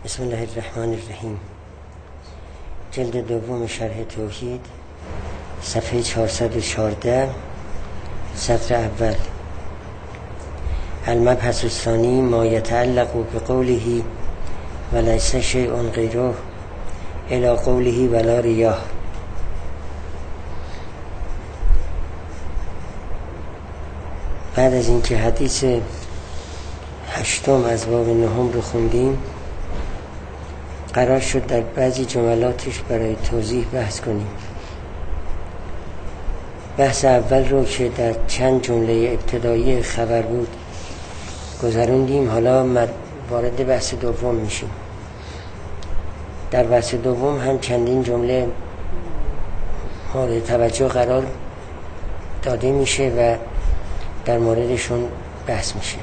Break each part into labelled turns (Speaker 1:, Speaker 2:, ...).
Speaker 1: بسم الله الرحمن الرحیم. جلد دوم شرح توحید، صفحه 414، سطر اول. المبحث الثانی ما یتعلق بقوله ولیس شیء غیره الی قوله ولا ریاه. بعد از اینکه حدیث 8 از باب 9 رو خوندیم، قرار شد در بعضی جملاتش برای توضیح بحث کنیم. بحث اول رو که در چند جمله ابتدایی خبر بود گذروندیم، حالا وارد بحث دوم میشیم. در بحث دوم هم چندین جمله مورد توجه قرار داده میشه و در موردشون بحث میشه.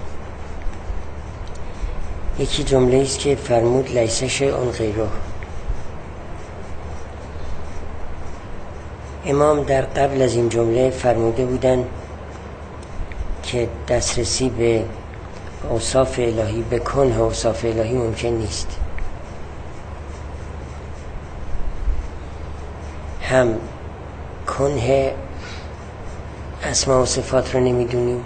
Speaker 1: یکی جمله است که فرمود لیس شیء غیره. امام در قبل از این جمله فرموده بودن که دسترسی به اوصاف الهی، به کنه اوصاف الهی ممکن نیست. هم کنه اسما و صفات رو نمیدونیم،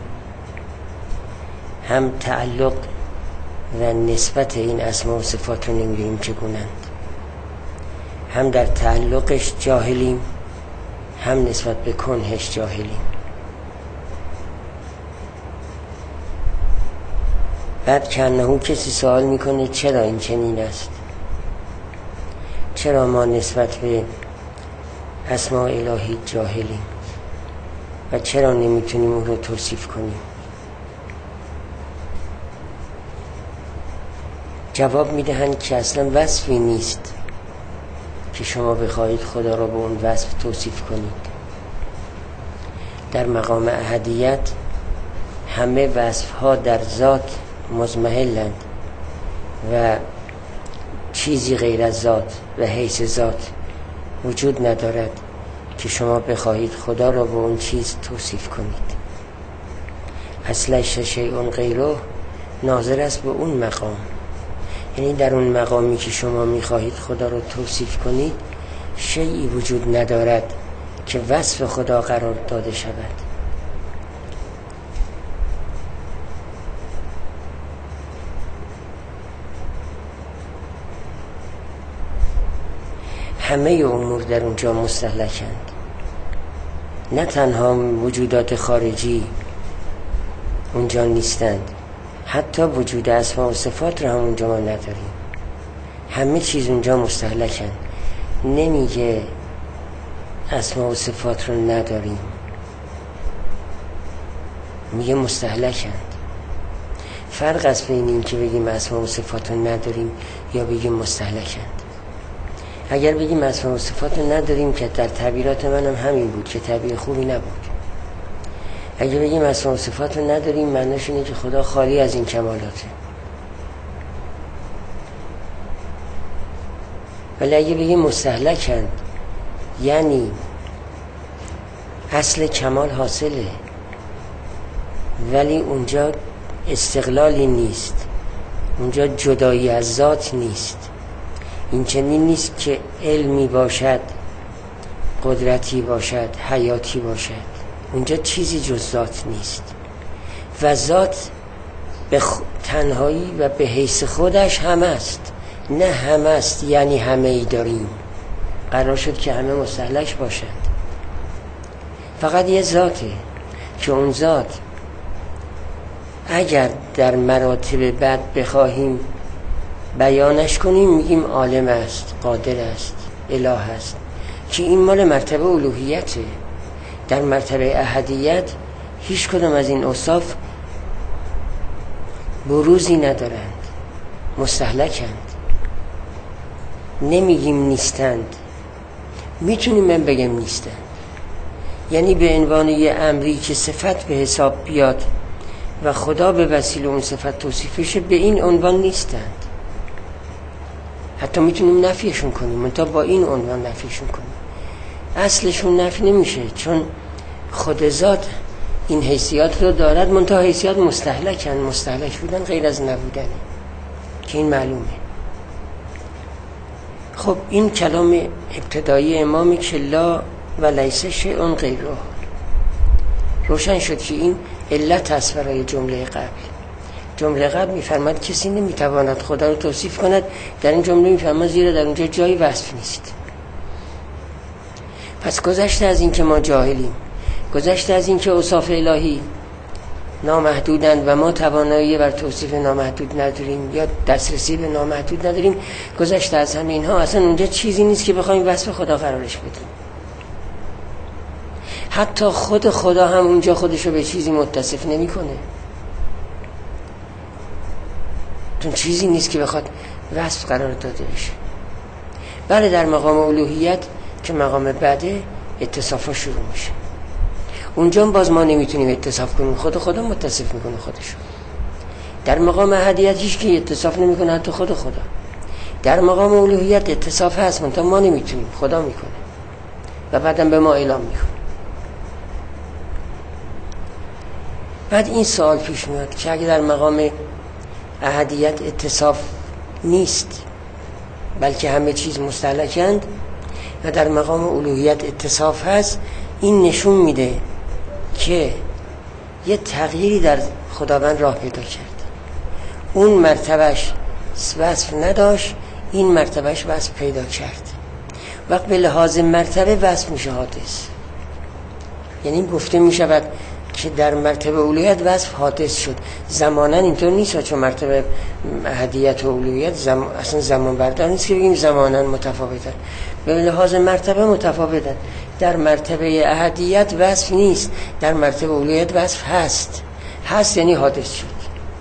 Speaker 1: هم تعلق و نسبت این اسما و صفات رو نمیدونیم چگونند. هم در تعلقش جاهلیم، هم نسبت به کنهش جاهلیم. بعد کنهو کسی سوال میکنه چرا این چنین است؟ چرا ما نسبت به اسما الهی جاهلیم و چرا نمیتونیم اون رو توصیف کنیم؟ جواب میدهند که اصلا وصفی نیست که شما بخواهید خدا را به اون وصف توصیف کنید. در مقام احدیت همه وصفها در ذات مضمحلند و چیزی غیر از ذات و حیث ذات وجود ندارد که شما بخواهید خدا را به اون چیز توصیف کنید. اصلش شیء غیره ناظر است به اون مقام، یعنی در اون مقامی که شما میخواهید خدا را توصیف کنید شیئی وجود ندارد که وصف خدا قرار داده شود. همه امور در اونجا مستهلکند، نه تنها وجودات خارجی اونجا نیستند، حتی وجود اسما و صفات رو هم اونجا ما نداریم. همه چیز اونجا مستهلکند. نمیگه اسما و صفات رو نداریم، میگه مستهلکند. فرق است بین این که بگیم اسما و صفات رو نداریم یا بگیم مستهلکند. اگر بگیم اسما و صفات رو نداریم که در تعبیرات منم همین بود که تعبیر خوبی نبود. اگه بگیم اسما و صفات رو نداریم معنیش اینه که خدا خالی از این کمالاته. ولی اگه بگیم مستهلکند یعنی اصل کمال حاصله ولی اونجا استقلالی نیست، اونجا جدایی از ذات نیست. این چنین نیست که علمی باشد، قدرتی باشد، حیاتی باشد. اونجا چیزی جز ذات نیست و ذات به تنهایی و به حیث خودش هم است. نه هم است یعنی همه ای داریم. قرار شد که همه مستهلک باشند. فقط یه ذاته که اون ذات اگر در مراتب بعد بخواهیم بیانش کنیم میگیم عالم است، قادر است، اله است، که این مال مرتبه الوهیته. در مرتبه احدیت هیچ کدام از این اوصاف بروزی ندارند، مستهلکند. نمیگیم نیستند، میتونیم من بگم نیستند، یعنی به عنوان یه امری که صفت به حساب بیاد و خدا به وسیله اون صفت توصیف شه، به این عنوان نیستند. حتی میتونیم نفیشون کنیم، منتها با این عنوان نفیشون کنیم. اصلشون نفی نمیشه چون خود ذات این حیثیات رو دارد، منتها حیثیات مستهلکن. مستهلک بودن غیر از نبودنه که این معلومه. خب این کلام ابتدایی امامی که لا و لیس شیء غیره روشن شد که این علت است برای جمله قبل. جمله قبل میفرماد کسی نمیتواند خدا رو توصیف کند، در این جمله میفرماد زیرا در اونجا جای وصف نیست. پس گذشته از این که ما جاهلیم، گذشته از این که اوصاف الهی نامحدودند و ما توانایی بر توصیف نامحدود نداریم یا دسترسی به نامحدود نداریم، گذشته از همه اینها اصلا اونجا چیزی نیست که بخوایم وصف خدا قرارش بدیم. حتی خود خدا هم اونجا خودشو به چیزی متصف نمیکنه، چون چیزی نیست که بخواد وصف قرار داده بشه. بله در مقام الوهیت که مقام بعده اتصافا شروع میشه، اونجا باز ما نمیتونیم اتصاف کنیم، خدا متصف میکنه خودشو. در مقام احدیت هیچ کی اتصاف نمیکنه، حتی خدا. در مقام الوهیت اتصاف هست منتها ما نمیتونیم، خدا میکنه و بعدم به ما اعلام میکنه. بعد این سوال پیش میاد که اگه در مقام احدیت اتصاف نیست بلکه همه چیز مستهلکند و در مقام الوهیت اتصاف هست، این نشون میده که یه تغییری در خداوند راه پیدا کرد. اون مرتبهش وصف نداشت، این مرتبهش وصف پیدا کرد. وقت به لحاظ مرتبه وصف میشه حادث، یعنی گفته میشود که در مرتبه الوهیت وصف حادث شد. زمانا اینطور نیست، چون مرتبه احدیت و الوهیت اصلا زمان بردار نیست که بگیم زمانا متفاوتن، به لحاظ مرتبه متفاوتن. در مرتبه احدیت وصف نیست، در مرتبه الوهیت وصف هست یعنی حادث شد.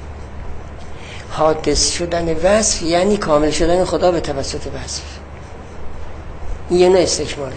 Speaker 1: حادث شدن وصف یعنی کامل شدن خدا به توسط وصف. این یه نوع استکماله.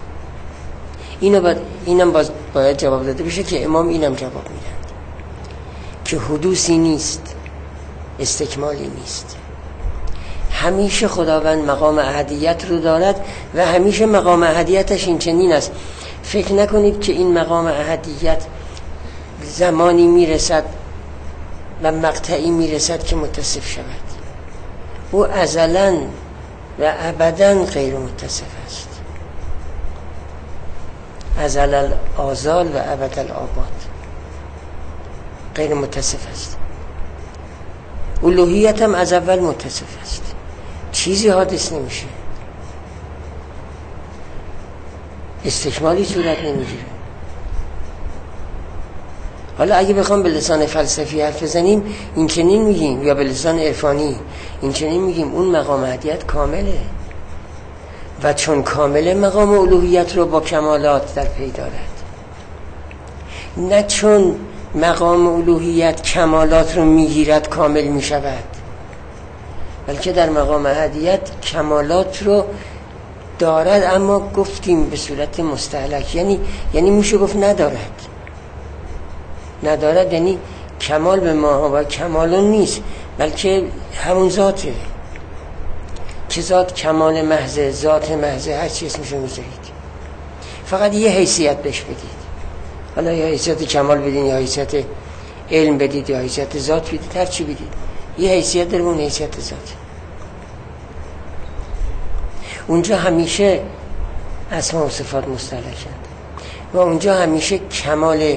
Speaker 1: اینم باید جواب داده بشه که امام اینم جواب میدن که حدوثی نیست، استکمالی نیست. همیشه خداوند مقام احدیت رو دارد و همیشه مقام احدیتش این چنین است. فکر نکنید که این مقام احدیت زمانی میرسد و مقطعی میرسد که متصف شود. او ازلاً و ابداً غیر متصف است. ازل الآزال و ابد الآباد غیر متصف است. الوهیت هم از اول متصف است، چیزی حادث نمیشه، استکمالی صورت نمیگیره. حالا اگه بخوام به لسان فلسفی حرف بزنیم این چنین میگیم، یا به لسان عرفانی این چنین میگیم، اون مقام احدیت کامله و چون کامله مقام الوهیت رو با کمالات در پی دارد. نه چون مقام الوهیت کمالات رو میگیرد کامل میشود، بلکه در مقام احدیت کمالات رو دارد اما گفتیم به صورت مستهلک، یعنی میشه گفت ندارد یعنی کمال به ما و کمال نیست، بلکه همون ذاته که ذات کمال محض، ذات محض، هر چی اسمشو میذارید، فقط یه حیثیت بهش بدید. حالا یا حیثیت کمال بدین یا حیثیت علم بدید یا حیثیت ذات بدید، هر چی بدید یه حیثیت داره، اون حیثیت ذات. اونجا همیشه اسما و صفات مستهلکند و اونجا همیشه کمال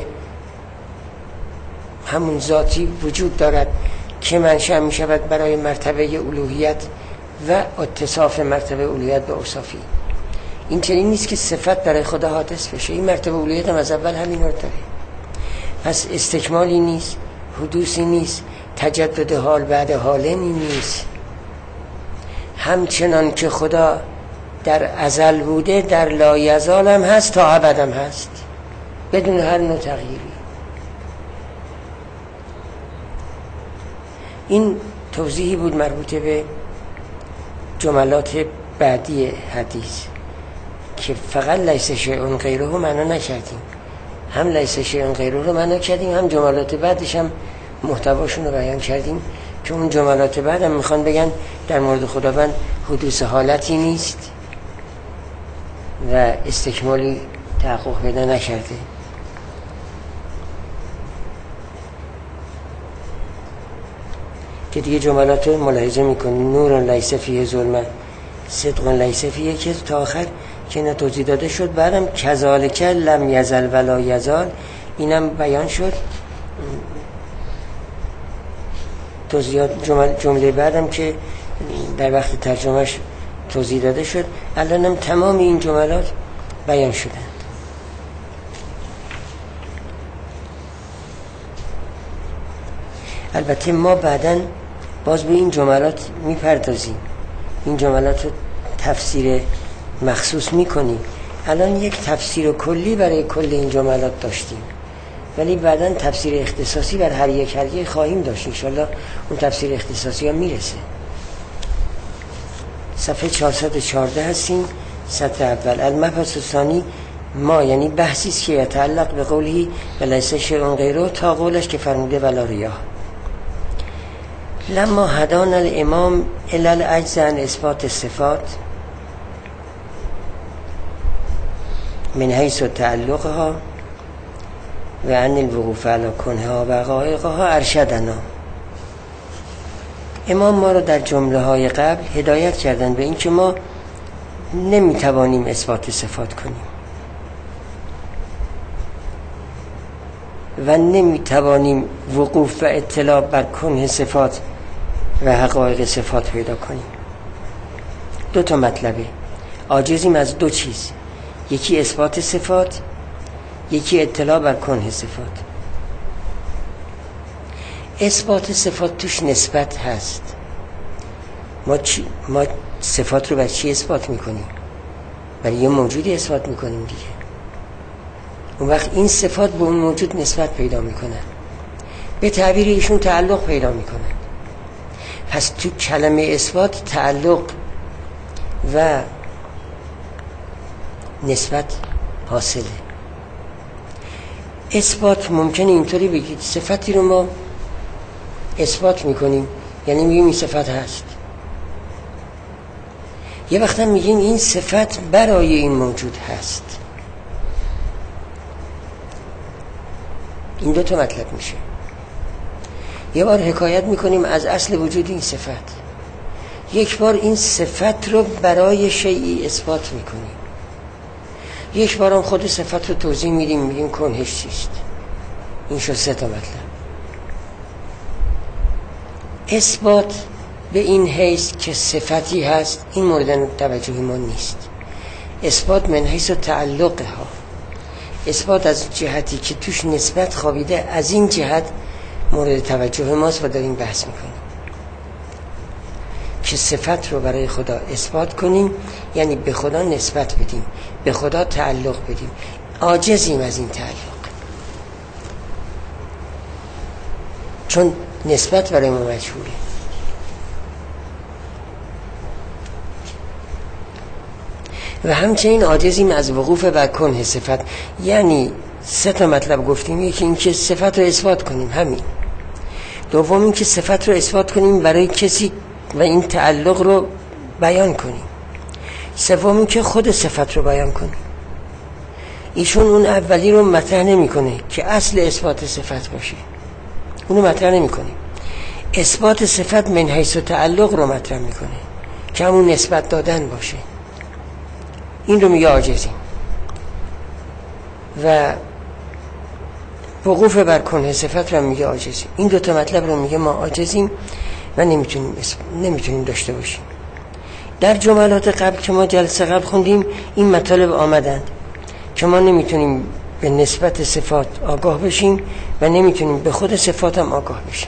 Speaker 1: همون ذاتی وجود دارد که منشأ می شود برای مرتبه الوهیت و اتصاف مرتبه الوهیت به اوصافی. این چنین نیست که صفت برای خدا حادث بشه، این مرتبه الوهیت هم از اول همین رو داره. پس استکمالی نیست، حدوثی نیست، تجدد حال بعد حالمی نیست. همچنان که خدا در ازل بوده در لایزال هم هست تا ابد هم هست بدون هر نوع تغییری. این توضیحی بود مربوط به جملات بعدی حدیث که فقط لیس شیء غیره رو معنا نکردیم، هم لیس شیء غیره رو معنا کردیم، هم جملات بعدش هم محتواشون رو بیان کردیم که اون جملات بعد هم میخوان بگن در مورد خداوند حدوث حالتی نیست و استکمالی تحقق پیدا نکرده. که دیگه جملات رو ملاحظه میکنیم. نور لیس فیه ظلمه صدق لیس فیه که تا آخر که نه توضیح داده شد. بعدم کذالک لم یزل ولا یزال اینم بیان شد. توضیحات جمله بعدم که در وقت ترجمهش توضیح داده شد، الانم تمام این جملات بیان شدند. البته ما بعداً باز به این جملات میپردازیم، این جملات رو تفسیر مخصوص میکنیم. الان یک تفسیر کلی برای کل این جملات داشتیم، ولی بعداً تفسیر اختصاصی بر هر یک خواهیم داشت. انشالله اون تفسیر اختصاصی هم میرسه. صفحه 414 هستیم، سطر اول. المبحث الثانی ما، یعنی بحثی است که یتعلق به قوله ولیس شیء غیره تا قولش که فرموده ولا ریاه. لما هدانا الامام الی العجز عن اثبات الصفات من حیث تعلقها و عن الوقوف علی کنها و حقایقها ارشدنا. امام ما را در جمله های قبل هدایت کردند به این که ما نمیتوانیم اثبات صفات کنیم و نمیتوانیم وقوف و اطلاع بر کنه صفات و حقایق صفات پیدا کنیم. دو تا مطلبه، عاجزیم از دو چیز، یکی اثبات صفات، یکی اطلاع بر کنه صفات. اثبات صفات توش نسبت هست. ما صفات رو بر چی اثبات میکنیم؟ برای یه موجودی اثبات میکنیم دیگه. اون وقت این صفات به اون موجود نسبت پیدا میکنن، به تعبیر ایشون تعلق پیدا میکنن. پس تو کلمه اثبات تعلق و نسبت حاصله. اثبات ممکنه اینطوری بگید صفتی رو ما اثبات میکنیم، یعنی میگیم این صفت هست. یه وقت هم میگیم این صفت برای این موجود هست. این دو تا مطلب میشه. یه بار حکایت میکنیم از اصل وجود این صفت، یک بار این صفت رو برای شیئی اثبات میکنیم، یک بار هم خود صفت رو توضیح میدیم، میگیم کنهش چیست. این شد سه تا مطلب. اثبات به این حیث که صفتی هست این مورد توجه ما نیست. اثبات من حیث تعلقها، اثبات از جهتی که توش نسبت خوابیده، از این جهت مورد توجه ماست و داریم بحث میکنیم که صفت رو برای خدا اثبات کنیم، یعنی به خدا نسبت بدیم، به خدا تعلق بدیم. عاجزیم از این تعلق، چون نسبت برای ما مجهوله. و همچنین عاجزیم از وقوف بر کنه صفت. یعنی سه تا مطلب گفتیم، یکی این که صفت رو اثبات کنیم، همین. دوم این که صفت رو اثبات کنیم برای کسی و این تعلق رو بیان کنیم. سوم این که خود صفت رو بیان کنیم. ایشون اون اولی رو مطرح نمی کنه که اصل اثبات صفت باشه، اونو مطرح نمی کنه. اثبات صفت من حیث تعلق رو مطرح میکنه که همون نسبت دادن باشه. این رو میگه عاجزیم. و وقوف بر کنه صفت رو میگه عاجزیم. این دو تا مطلب رو میگه ما عاجزیم و نمیتونیم داشته باشیم. در جملات قبل که ما جلسه قبل خوندیم این مطالب آمدند که ما نمیتونیم به نسبت صفات آگاه بشیم و نمیتونیم به خود صفات هم آگاه بشیم.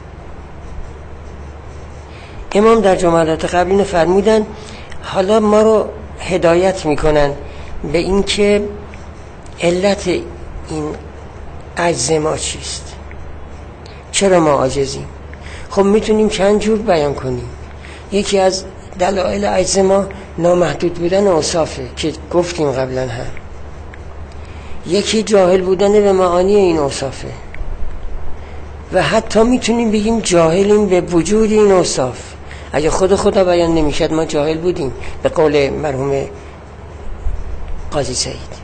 Speaker 1: امام در جملات قبل اینو فرمودن، حالا ما رو هدایت میکنن به این که علت این عجز ما چیست، چرا ما عاجزیم. خب میتونیم چند جور بیان کنیم. یکی از دلایل عجز ما نامحدود بودن اوصافه که گفتیم قبلا هم. یکی جاهل بودن به معانی این اوصافه و حتی میتونیم بگیم جاهلیم به وجود این اوصاف. اگه خدا بیان نمیشد ما جاهل بودیم، به قول مرحوم قاضی سعید.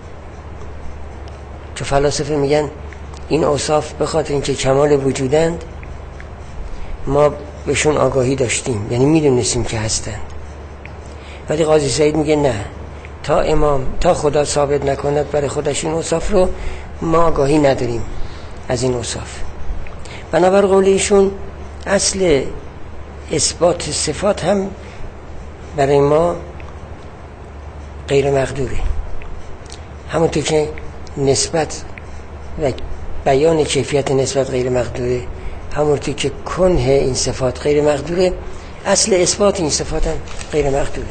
Speaker 1: چون فلاسفه میگن این اوصاف به خاطر اینکه کمال وجودند ما بهشون آگاهی داشتیم، یعنی میدونستیم که هستند. ولی قاضی سعید میگه نه، تا خدا ثابت نکند برای خودش این اوصاف رو، ما آگاهی نداریم از این اوصاف. بنابر قول ایشون اصل اثبات صفات هم برای ما غیر مقدوره، همونطور که نسبت و بیان کیفیت نسبت غیر مقدوره، همونطور که کنه این صفات غیر مقدوره، اصل اثبات این صفات هم غیر مقدوره.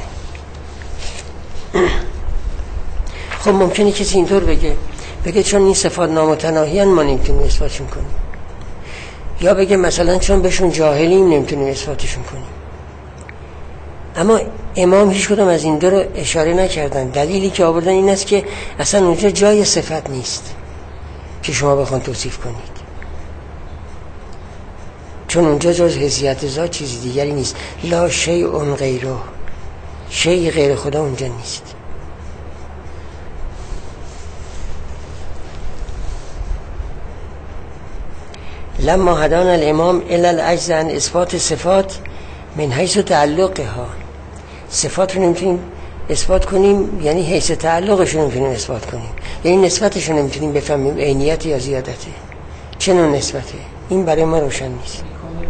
Speaker 1: خب ممکنه کسی اینطور بگه چون این صفات نامتناهیان ما نمیتونیم اثباتشون کنیم، یا بگه مثلا چون بهشون جاهلیم نمیتونیم اثباتشون کنیم. اما امام هیچ کدوم از این دو رو اشاره نکردن. دلیلی که آوردن این است که اصلا اونجا جای صفت نیست که شما بخوان توصیف کنید، چون اونجا جز حیثیت ذات چیزی دیگری نیست. لا شیء غیره، شیء غیر خدا اونجا نیست. لما هدانا الامام الی العجز عن اثبات صفات من حیث تعلقها، صفات رو نمیتونیم اثبات کنیم، یعنی حیث تعلقش رو نمیتونیم اثبات کنیم، یعنی نسبتش رو نمیتونیم بفهمیم عینیت یا زیادته، چه نوع نسبته، این برای ما روشن نیست.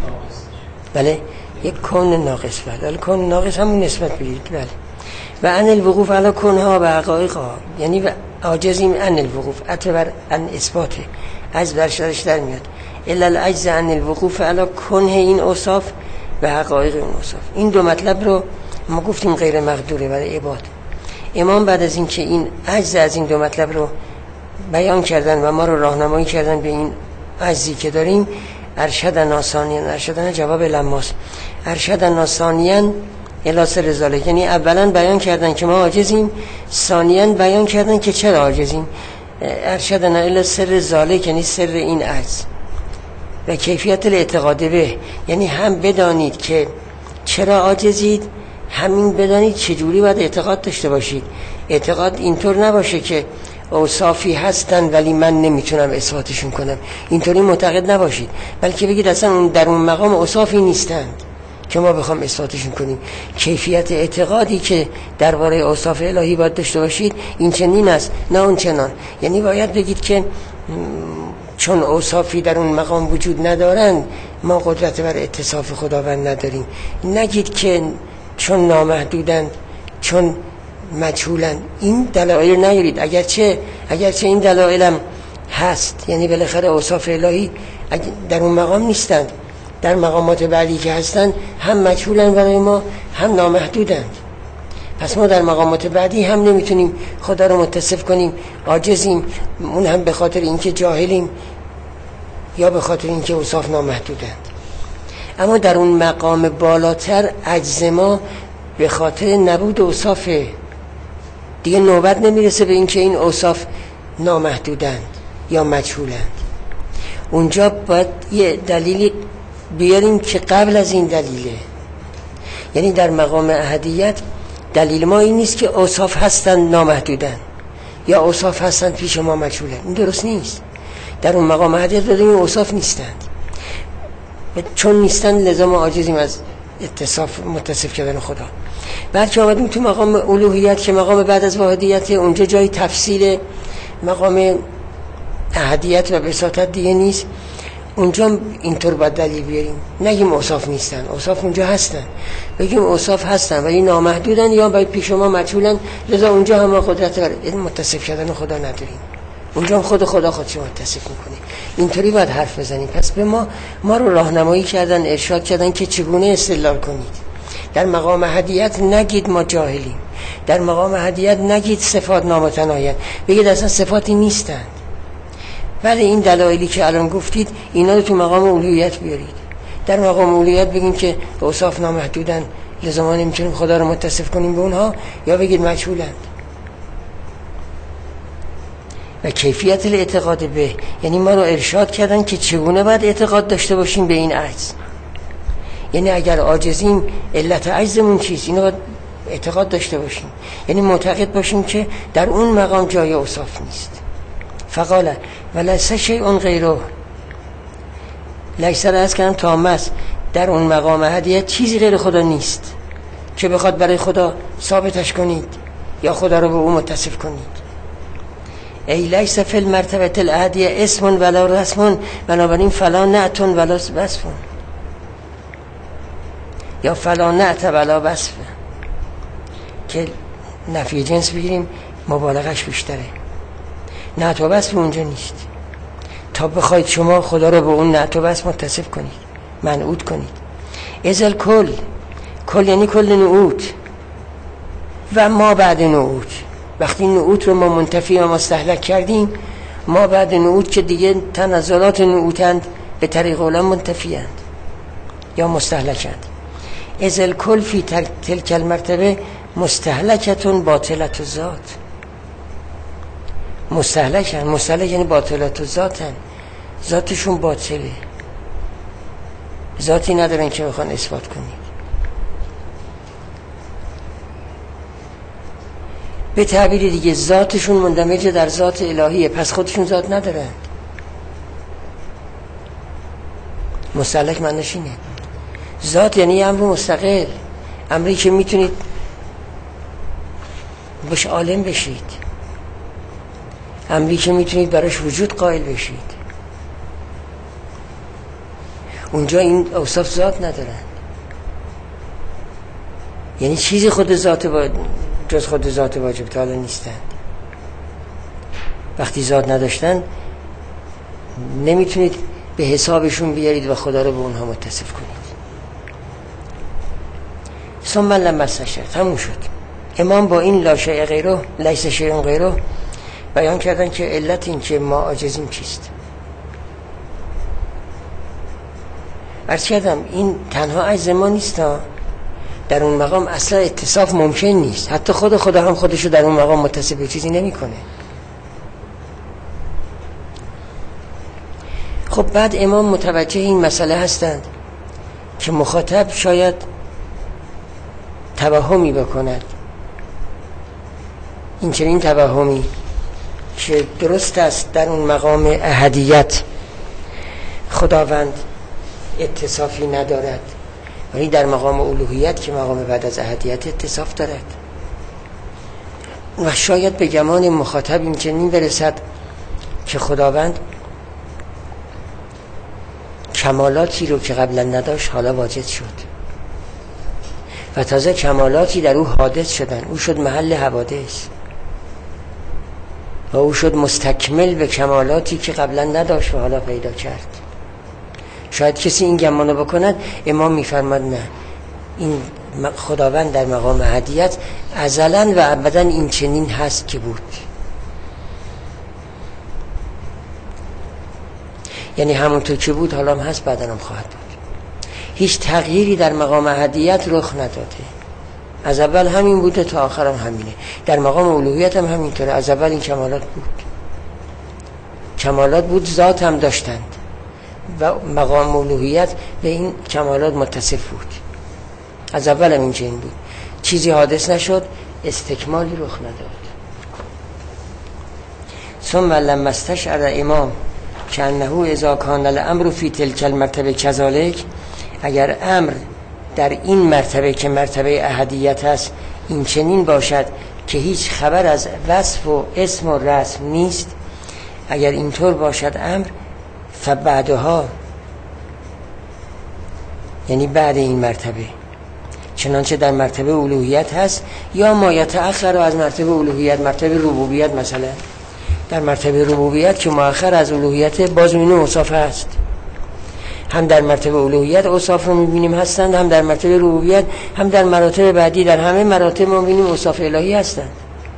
Speaker 1: بله یک کون ناقص، بله کون ناقص همون نسبت بگیرید. بله و ان الوقوف علی کنها و حقایقها، یعنی عاجزیم ان الوقوف اعتبار ان اثباته، از برشترش در میاد الا العجز عن الوقوف علی کنه این اوصاف و حقایق این اوصاف. این دو مطلب رو ما گفتیم غیر مقدوره برای عباد. امام بعد از این که این عجز از این دو مطلب رو بیان کردن و ما رو راهنمایی کردن به این عجزی که داریم، ارشدنا ثانیاً، ارشدنا جواب لماس، ارشدنا ثانیاً الی سر ذالک، یعنی اولا بیان کردن که ما عاجزیم، ثانیاً بیان کردن که چرا عاجزیم. ارشدنا الی سر ذالک یعنی سر این عجز و کیفیت الاعتقاد به، یعنی هم بدانید که چرا عاجزید، همین بدانید چجوری باید اعتقاد داشته باشید. اعتقاد اینطور نباشه که اوصافی هستن ولی من نمیتونم اثباتشون کنم، اینطوری معتقد نباشید، بلکه بگید اصلا در اون مقام اوصافی نیستند که ما بخوام اثباتشون کنیم. کیفیت اعتقادی که درباره اوصاف الهی باید داشته باشید این چنین است، نه اون چنان. یعنی باید بگید که چون اوصافی در اون مقام وجود ندارند ما قدرت بر اتصاف خداوند نداریم. نگید که چون نامحدودند، چون مجهولند. این دلایل نیارید، اگرچه این دلایل هم هست، یعنی بالاخره اوصاف الهی در اون مقام نیستند، در مقامات بعدی که هستند هم مجهولند برای ما هم نامحدودند. پس ما در مقامات بعدی هم نمیتونیم خدا رو متصف کنیم، عاجزیم، اون هم به خاطر اینکه جاهلیم یا به خاطر اینکه اوصاف نامحدودند. اما در اون مقام بالاتر عجز ما به خاطر نبود اوصاف، دیگه نوبت نمیرسه به اینکه این اوصاف نامحدودند یا مجهولند. اونجا باید یه دلیلی بیاریم که قبل از این دلیله، یعنی در مقام احدیت دلیل ما این نیست که اوصاف هستن نامحدودن یا اوصاف هستن پیش ما مجهولن، این درست نیست. در اون مقام احدیت بدونیم اوصاف نیستند، چون نیستند لذا ما عاجزیم از متصف کردن خدا. بعد که آمدیم تو مقام الوهیت که مقام بعد از واحدیت، اونجا جای تفصیل مقام احدیت و بساطت دیگه نیست، اونجا اینطور باید دلیل بیاریم، نگیم اوصاف نیستن، اوصاف اونجا هستن، بگیم اوصاف هستن ولی نامحدودن یا باید پیش ما مجهولن، لذا اونجا هم ما قدرت بر متصف کردن خدا نداریم، اونجا هم خدا خودش متصف میکنه. اینطوری باید حرف بزنیم. پس به ما رو راهنمایی کردن، ارشاد کردن که چگونه استدلال کنید. در مقام احدیت نگید ما جاهلیم، در مقام احدیت نگید صفات نامتناهی‌اند، بگید اصلا صفاتی نیستند. ولی این دلایلی که الان گفتید اینا رو تو مقام الوهیت بیارید. در مقام الوهیت بگیم که اوصاف نامحدودن لذا ما نمیتونیم خدا رو متصف کنیم به اونها، یا بگید مجهولند. و کیفیت الاعتقاد به، یعنی ما رو ارشاد کردن که چگونه باید اعتقاد داشته باشیم به این عجز. یعنی اگر عاجزیم علت عجزمون چیست، اینو باید اعتقاد داشته باشیم، یعنی معتقد باشیم که در اون مقام جای اوصاف نیست. فقال ولیس شیء غیره، لیس را از کردم تامه است، در اون مقام احدیت چیزی غیر خدا نیست، که بخواد برای خدا ثابتش کنید یا خدا رو به او متصف کنید. ای لیس فی المرتبه الاحدیه اسم ولا رسم، بنابراین فلا نعت ولا وصف، یا فلا نعت ولا وصف، که نفی جنس بگیریم مبالغش بیشتره. نعت و وصف اونجا نیست تا بخواید شما خدا رو به اون نعت و وصف متصف کنید، منعوت کنید. ازل کل یعنی کل نعوت و ما بعد نعوت. وقتی نعوت رو ما منتفی و مستهلک کردیم، ما بعد نعوت که دیگه تنزلات نعوتند به طریق علم منتفیند یا مستهلکند. ازل کل فی تلک المرتبه مستهلکتون باطلت ذات. مستهلک یعنی باطلت ذاتن، ذاتشون باطله، ذاتی ندارن که بخوان اثبات کنید. به تعبیر دیگه ذاتشون مندمج در ذات الهیه، پس خودشون ذات ندارن. مستهلک معنیش اینه. ذات یعنی امر مستقل، امری که میتونید باش عالم بشید، امری که میتونید براش وجود قائل بشید. اونجا این اوصاف ذات ندارن، یعنی چیزی خود ذات جز خود ذات واجب تعالی نیستند. وقتی ذات نداشتن نمیتونید به حسابشون بیارید و خدا رو به اونها متصف کنید. ثم لما استشار، تموم شد. امام با این لا شیء غیره لیس شیء غیره بیان کردن که علت این که ما عاجزیم چیست. عرض کردم این تنها عجز ما نیست، در اون مقام اصلا اتصاف ممکن نیست. حتی خدا هم خودشو در اون مقام متصف به چیزی نمیکنه. خب بعد امام متوجه این مسئله هستند که مخاطب شاید توهمی بکند، این چنین توهمی که درست است در اون مقام احدیت خداوند اتصافی ندارد، ولی در مقام الوهیت که مقام بعد از احدیت اتصاف دارد. و شاید به گمان مخاطب این چنین برسد که خداوند کمالاتی رو که قبلا نداشت حالا واجد شد و تازه کمالاتی در او حادث شدن، او شد محل حوادث و او شد مستکمل به کمالاتی که قبلا نداشت و حالا پیدا کرد. شاید کسی این گمانو بکند. امام میفرماد نه، این خداوند در مقام احدیت ازلا و ابدا این چنین هست که بود، یعنی همونطور که بود حالا هم هست، بعدا هم خواهد بود. هیچ تغییری در مقام احدیت رخ نداده، از اول همین بوده تا آخر هم همینه. در مقام الوهیت هم همینطوره، از اول این کمالات بود، کمالات بود، ذات هم داشتند و مقام الوهیت به این کمالات متصف بود. از اول هم این چنین بود، چیزی حادث نشد، استکمالی رخ نداد. ثم لما استشعر امام که انه اذا کان الامر فی تلک المرتبه کذالک، اگر امر در این مرتبه که مرتبه احدیت است این چنین باشد که هیچ خبر از وصف و اسم و رسم نیست، اگر اینطور باشد امر، فبعدها یعنی بعد این مرتبه، چنانچه در مرتبه الوهیت هست، یا ما یتأخر از مرتبه الوهیت، مرتبه ربوبیت مثلا، در مرتبه ربوبیت که مؤخر از الوهیت، باز اینو اوصاف هست. هم در مرتبه الوهیت اوصاف رو میبینیم هستند، هم در مرتبه ربوبیت، هم در مراتب بعدی، در همه مراتب ما میبینیم اوصاف الهی هستند.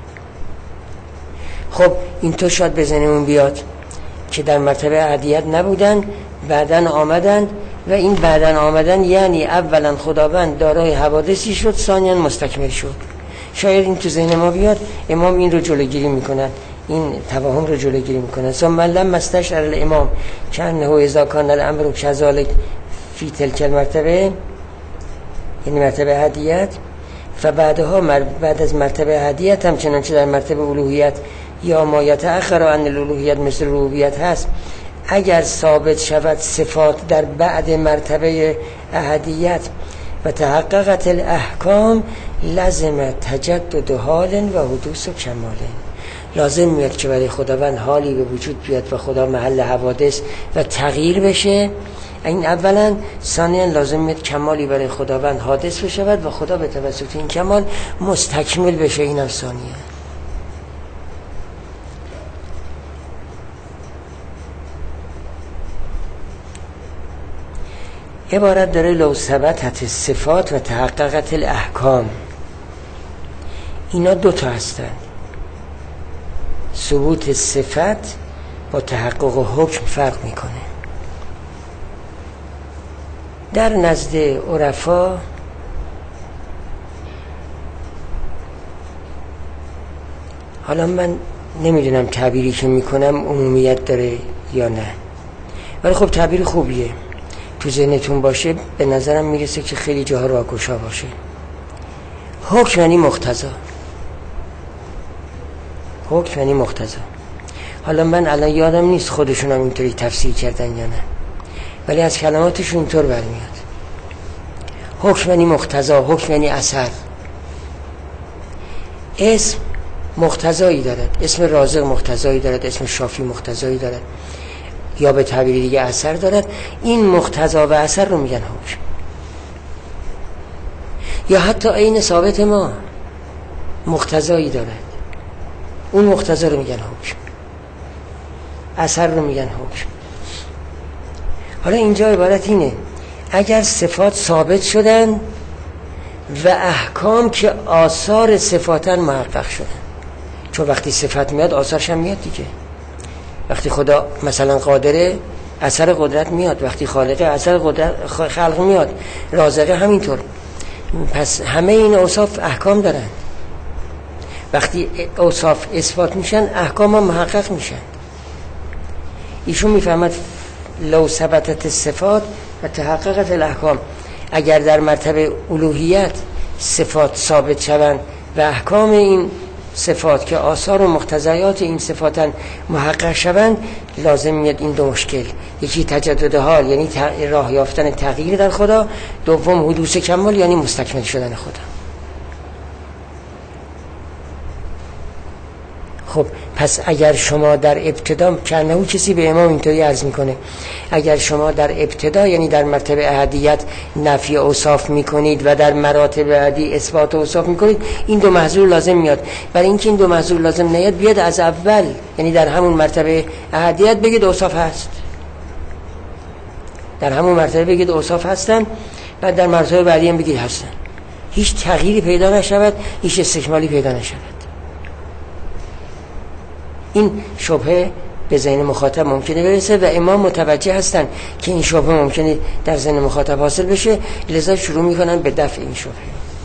Speaker 1: خب این تو شاید به ذهنمون بیاد که در مرتبه احدیت نبودن، بعدن آمدن، و این بعدن آمدن یعنی اولا خداوند دارای حوادثی شد، ثانیاً مستکمل شد. شاید این تو ذهن ما بیاد. امام این رو جلوگیری میکنن، این توهم رو جلوگیری میکنن. ثم لما استشعر الامام كأنه اذا كان الامر كذلك في تلك المرتبه، یعنی مرتبه احدیت، فبعدها بعد از مرتبه احدیت هم چنانچه در مرتبه الوهیت یا ما یتأخر عن الالوهیت مثل ربوبیت هست، اگر ثابت شود صفات در بعد مرتبه احدیت و تحققت الاحکام لازم تجدد حال و حدوث و کمال. لازم میاد که برای خداوند حالی به وجود بیاد و خدا محل حوادث و تغییر بشه، این اولا. ثانیا لازم میاد کمالی برای خداوند حادث بشود و خدا به توسط این کمال مستکمل بشه، اینم ثانیه. عبارت داره لو ثبتت صفات و تحققت الاحکام. اینا دوتا هستن، ثبوت صفت با تحقق حکم فرق میکنه. در نزد عرفا حالا من نمیدونم تعبیری که میکنم عمومیت داره یا نه، ولی خب تعبیر خوبیه، تو ذهنتون باشه. به نظرم میرسه که خیلی جاها راهگشا باشه. حکم یعنی مقتضا. حکم یعنی مقتضا. حالا من الان یادم نیست خودشون هم اینطوری تفسیر کردن یا نه، ولی از کلماتشون اینطور برمیاد. حکم یعنی مقتضا، حکم یعنی اثر. اسم مقتضایی دارد، اسم رازق مقتضایی دارد، اسم شافی مقتضایی دارد، یا به تعبیر دیگه اثر دارد. این مقتضا و اثر رو میگن حکم. یا حتی عین ثابت ما مقتضایی دارد، اون مقتضا رو میگن حکم، اثر رو میگن حکم. حالا اینجا عبارت اینه، اگر صفات ثابت شدن و احکام که آثار صفاتن محقق شدن، چون وقتی صفت میاد آثارش هم میاد دیگه. وقتی خدا مثلا قادره، اثر قدرت میاد. وقتی خالقه، اثر قدرت خلق میاد. رازقه همینطور. پس همه این اوصاف احکام دارن. وقتی اوصاف اثبات میشن احکام هم محقق میشن. ایشون میفهمد لو ثبتت صفات و تحققت الاحکام، اگر در مرتبه الوهیت صفات ثابت شوند و احکام این صفات که آثار و مقتضیات این صفاتن محقق شوند، لازم میاد این دو مشکل، یکی تجدد حال یعنی راه یافتن تغییر در خدا، دوم حدوث کمال یعنی مستکمل شدن خدا. خب پس اگر شما در ابتدا، کنهو کسی به امام اینطوری عرض میکنه، اگر شما در ابتدا یعنی در مرتبه احدیت نفی اوصاف میکنید و در مراتب بعدی اثبات اوصاف میکنید، این دو محظور لازم میاد. برای اینکه این دو محظور لازم نیاد، بیاد از اول یعنی در همون مرتبه احدیت بگید اوصاف هست، در همون مرتبه بگید اوصاف هستن، بعد در مرتبه بعدی هم بگید هستن. هیچ تغییری پیدا نشود، هیچ استکمالی پیدا نشود. این شبهه به ذهن مخاطب ممکنه برسه و امام متوجه هستن که این شبهه ممکنه در ذهن مخاطب حاصل بشه، لذا شروع میکنن به دفع این شبهه.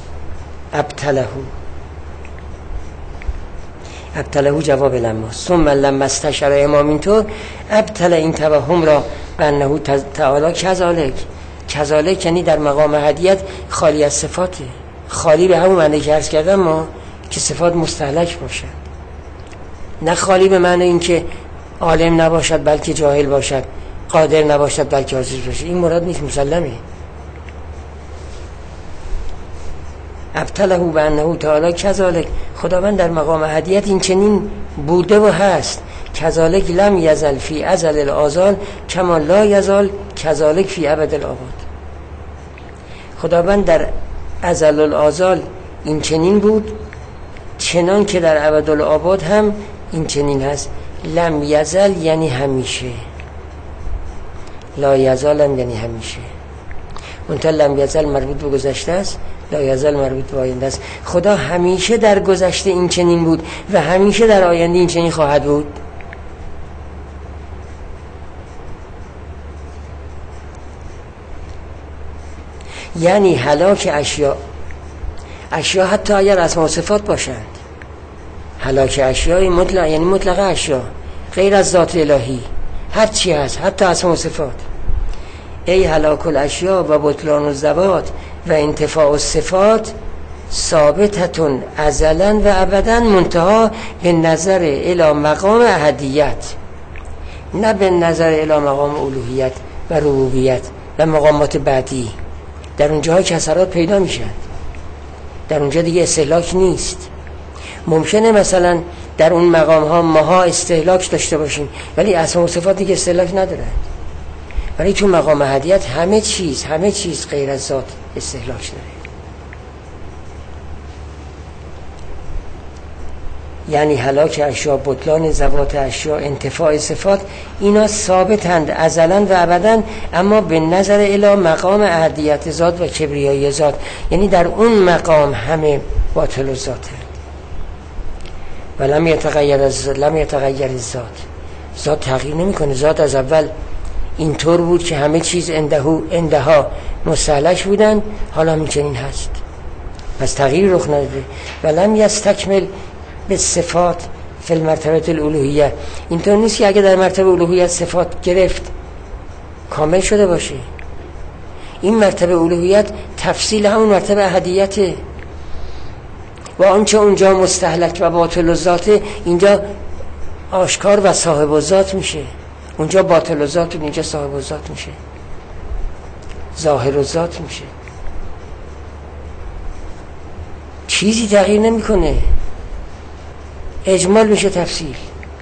Speaker 1: ابتلهو جواب لما، ثم لما استشار امام اینطور ابتل این توهم را بنهو تعالی کذالک یعنی در مقام احدیت خالی از صفاته. خالی به همون معنی که عرض کردم ما، که صفات مستهلک باشد، نه خالی به معنی این که عالم نباشد بلکه جاهل باشد، قادر نباشد بلکه عاجز باشد. این مراد نیست، مسلمه. ابتلهو بانه تعالی کذالک، خداوند در مقام احدیت این چنین بوده و هست. کذالک لم یزل فی ازل الازال کما لا یزال کذالک فی ابد الاباد. خداوند در ازل الازال این چنین بود، چنان که در ابد الاباد هم این چنین هست. لم یزل یعنی همیشه، لا یزال هم یعنی همیشه. منتها لم یزل مربوط به گذشته است، لا یزال مربوط به آینده است. خدا همیشه در گذشته این چنین بود و همیشه در آینده این چنین خواهد بود. یعنی هلاک اشیا حتی اگر اسما و صفات باشند، هلاک اشیای مطلق یعنی مطلق اشیا غیر از ذات الهی، هر چی هست حتی اسما و صفات. ای هلاک الاشیا و بطلان الذوات و انتفاع الصفات ثابتتون ازلا و ابدا، منتها به نظر الی مقام احدیت، نه به نظر الی مقام الوهیت و ربوبیت و مقامات بعدی. در اونجاها کسرات پیدا میشن، در اونجا دیگه استهلاک نیست. ممکنه مثلا در اون مقام ها ماها استهلاک داشته باشیم ولی اسما و صفات دیگه استهلاک ندارن، ولی تو مقام احدیت همه چیز غیر از ذات استهلاک داره. یعنی هلاک اشیا، بطلان ذوات اشیا، انتفاع صفات، اینا ثابتند ازلا و ابدا، اما به نظر الی مقام احدیت ذات و کبریایی ذات، یعنی در اون مقام همه باطل و ذاته. و لم یتغیر الذات، ذات تغییر نمیکنه. ذات از اول اینطور بود که همه چیز اندها مستهلک بودن، حالا همچنین هست، پس تغییر رخ نداده. و لم یستکمل به صفات فی المرتبه الالوهیه، اینطور نیست که اگه در مرتبه الوهیت صفات گرفت کامل شده باشه. این مرتبه الوهیت تفصیل همون مرتبه احدیته و آنچه اونجا مستهلک و باطل و ذاته اینجا آشکار و صاحب و ذات میشه. اونجا باطل و ذات و اینجا صاحب و ذات میشه، ظاهر و ذات میشه. چیزی تغییر نمیکنه، اجمال میشه تفصیل.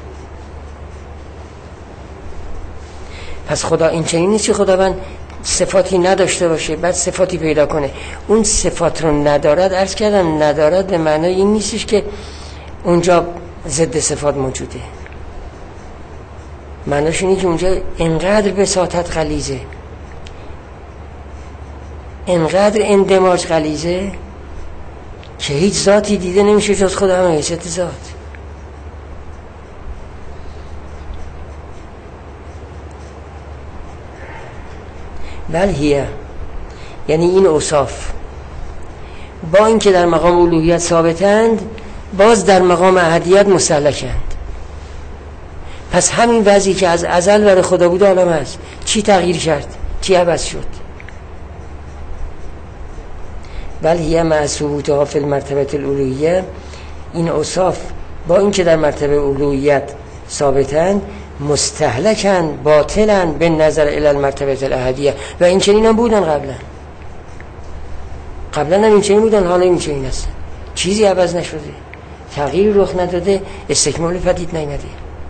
Speaker 1: پس خدا این چنین نیست که خداوند صفاتی نداشته باشه بعد صفاتی پیدا کنه. اون صفات رو ندارد، عرض کردم ندارد به معنای این نیستش که اونجا ضد صفات موجوده. معناش اینه که اونجا انقدر بساطت غلیظه، انقدر اندماج غلیظه که هیچ ذاتی دیده نمیشه جز خدا، همه حیثیت ذات. بل هیه، یعنی این اوصاف با اینکه در مقام الوهیت ثابتند باز در مقام احدیت مستهلکند. پس همین وضعی که از ازل برای خدا بوده الان هست. چی تغییر کرد؟ چی عوض شد؟ بل هیه مع ثبوتها فی المرتبه الالوهیه، این اوصاف با اینکه در مرتبه الوهیت ثابتند مستهلکند، باطلند به نظر الی المرتبه الاحدیه. و این چنین هم بودن قبلا هم این چنین بودن، حالا این چنین هستن. چیزی عوض نشده، تغییر رخ نداده، استکمال پدید نیامده.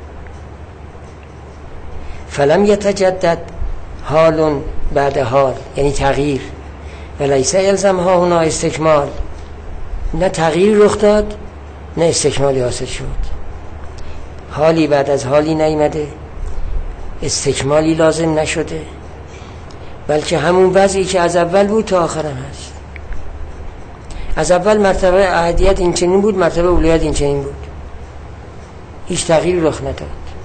Speaker 1: فلم یتجدد حال بعد حال، یعنی تغییر. و لیس یلزم ها هنا استکمال، نه تغییر رخ داد نه استکمالی حاصل شد. حالی بعد از حالی نیامده، استکمالی لازم نشده، بلکه همون وضعی که از اول بود تا آخرم هست. از اول مرتبه احدیت این چنین بود، مرتبه الوهیت این چنین بود، هیچ تغییر رخ نداد.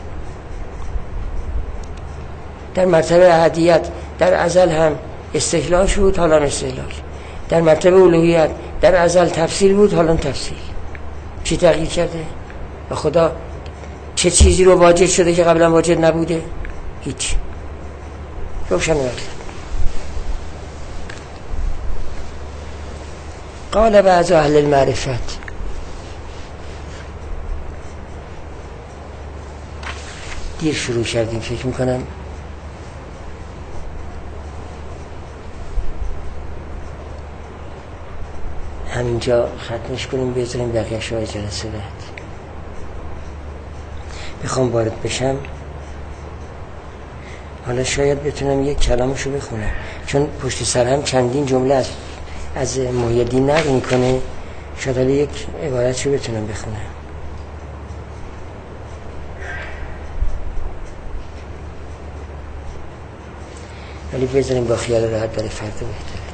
Speaker 1: در مرتبه احدیت در ازل هم استهلاک بود، حالا استهلاک. در مرتبه الوهیت در ازل تفصیل بود، حالا تفصیل. چی تغییر کرده؟ و خدا چه چیزی رو واجد شده که قبلا واجد نبوده؟ هیچ. روشن وقت. قال بعض اهل المعرفت، دیر شروع کردیم فکر میکنم همینجا ختمش کنیم، بذاریم بقیه‌اش رو جلسه بعد. میخوام وارد بشم، حالا شاید بتونم یک کلامشو بخونم چون پشت سر هم چندین جمله از محی الدین نقل میکنه، شاید حالا یک عبارتشو بتونم بخونم. ولی بذاریم با خیال راحت برای فردا بهتره.